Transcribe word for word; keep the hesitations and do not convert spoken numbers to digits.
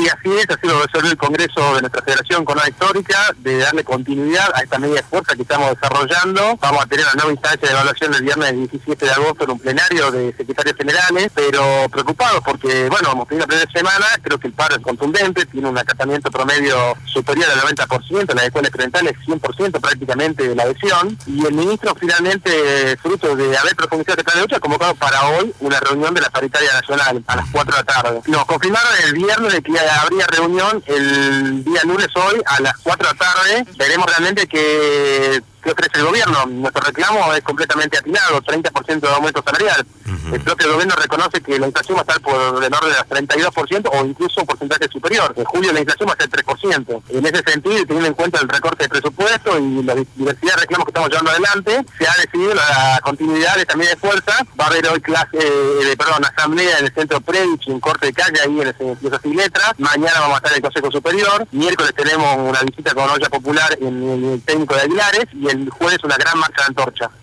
así es, así lo resolvió el Congreso de nuestra Federación Coronada Histórica, de darle continuidad a esta medida de fuerza que estamos desarrollando. Vamos a tener la nueva instancia de evaluación el viernes diecisiete de agosto en un plenario de secretarios generales, pero preocupados porque, bueno, hemos tenido la primera semana, creo que el paro es contundente, tiene un acatamiento promedio superior al noventa por ciento, en las escuelas experimentales cien por ciento prácticamente de la adhesión, y el ministro finalmente, fruto de haber profundizado esta lucha, ha convocado para hoy una reunión de la paritaria nacional a las cuatro de la tarde. Nos confirmaron el viernes de que habría reunión el día lunes hoy a las cuatro de la tarde. Veremos realmente que ¿qué ofrece el gobierno? Nuestro reclamo es completamente atinado, treinta por ciento de aumento salarial. Uh-huh. El propio gobierno reconoce que la inflación va a estar por el orden de las treinta y dos por ciento o incluso un porcentaje superior. En julio la inflación va a ser tres por ciento. En ese sentido, teniendo en cuenta el recorte de presupuesto y la diversidad de reclamos que estamos llevando adelante, se ha decidido la continuidad de también de fuerza. Va a haber hoy clase, eh, perdón, asamblea en el centro Predich, en corte de calle, ahí en el Filosofía y Letras. Mañana vamos a estar en el Consejo Superior. Miércoles tenemos una visita con olla popular en el técnico de Aguilares y el jueves una gran marcha de antorcha.